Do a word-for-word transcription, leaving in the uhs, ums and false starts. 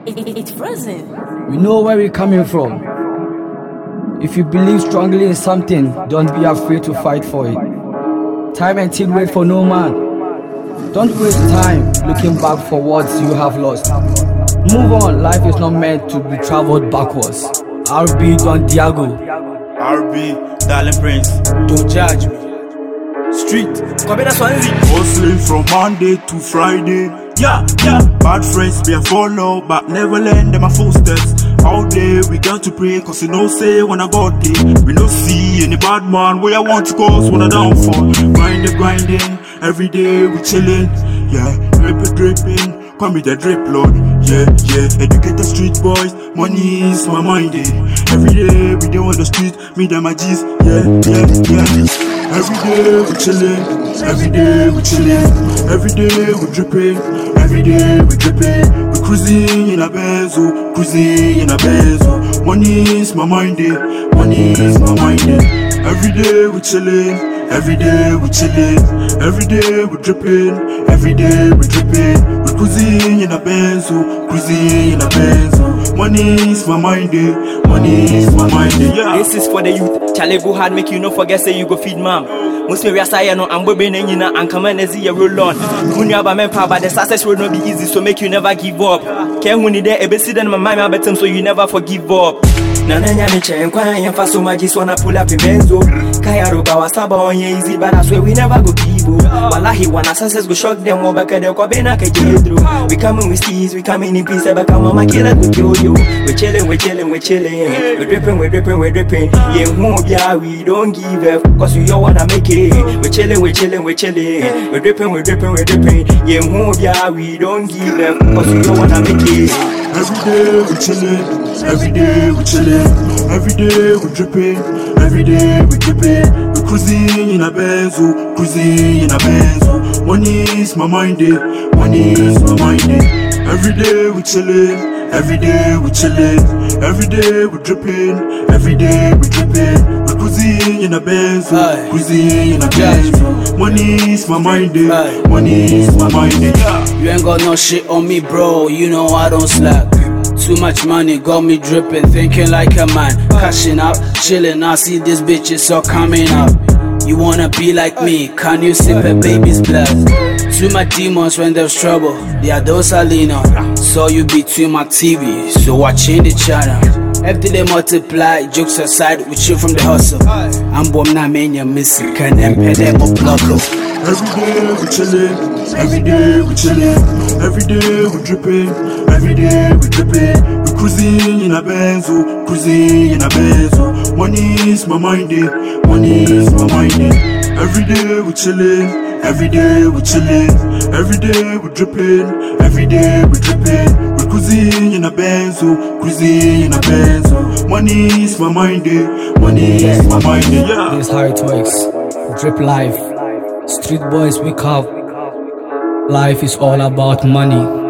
It's frozen. We know where we're coming from. If you believe strongly in something, don't be afraid to fight for it. Time and till wait for no man. Don't waste time looking back for what you have lost. Move on, life is not meant to be traveled backwards. R B Don Diego. R B, Darling Prince. Don't judge me. Street, hustling from Monday to Friday. Yeah, yeah. Bad friends be a follow, but never learn them a footsteps. All day we got to pray, cause you know say when I got there, we no see any bad man where I want to cause when I downfall. Grinding, grinding, every day we chilling. Yeah, dripping, dripping, come with the drip lord. Yeah, yeah, educate the street boys, money is my mind. Eh. Every day we do on the street, me and my G's. Yeah, yeah, yeah. Every day we chillin', every day we chillin', every day we drippin', every day we drippin'. We cruising in a Benzo, cruising in a Benzo. Money is my mind, eh? Money is my mind. Eh? Every day we chillin', every day we chillin', every day we drippin', every day we drippin'. We cruising in a Benzo, cruising in a Benzo. Money is my mind, eh? Money is my mind. Eh? Yeah. This is for the youth. Charlie go hard, make you no forget say you go feed mom. Most me say no, I'm baby nina and come and see you roll on. When you have a man power, but the success will not be easy, so make you never give up. Can't win it there, a bit in my mind, I bet him so you never forgive up. Nana Yamiche and Kwaya for so much, just wanna pull up in Benzo. Kaya Roba Saba on easy, but I swear we never go kibo. Wallahi, one success go shock them over Kada Kobena Kajidu. We coming with steez, we coming in peace, but come on, my killer will kill you. We're chilling, we're chilling, we're chilling. We're dripping, we're dripping, we're dripping. Yeah, won't yeah, we don't give up, cause we all wanna make it. We're chilling, we're chilling, we're chilling. We're dripping, we're dripping, we're dripping. Yeah, won't yeah, we don't give up, cause we all wanna make it. Every day we chillin', every day we chillin', every day we drippin', every day we drippin'. We cruising in a Benzo, cruising in a Benzo. Money is my mind, eh? Money is my mind, eh? Every day we chillin', every day we chillin', every day we drippin', every day we drippin'. We cruising in a Benzo, cruising in a Benzo. Money is my mind, eh? Money is my mind, eh? Yeah. You ain't got no shit on me, bro. You know I don't slack. Too much money got me dripping, thinking like a man. Cashing out, chilling. I see these bitches all coming up. You wanna be like me? Can you sip a baby's blood? To my demons when there's trouble, they are those I lean on. Saw you between my T V, so I change the channel. After they multiply, jokes aside, we chill from the hustle. I'm bomb na mania missing, can empty them up block up. Every day we chillin', every day we chillin', every day we drippin', every day we drippin'. We cruising in a Benzo, cruising in a Benzo. Money is my mind, eh? Money is my mind, eh? Every day we chillin', every day we chillin', every day we drippin', every day we drippin'. We cruising in a Benzo, cruising in a Benzo. Money is my mind, eh? Money is my mind, eh? Yeah. This is how it works. Drip life. Street boys wake up. Life is all about money.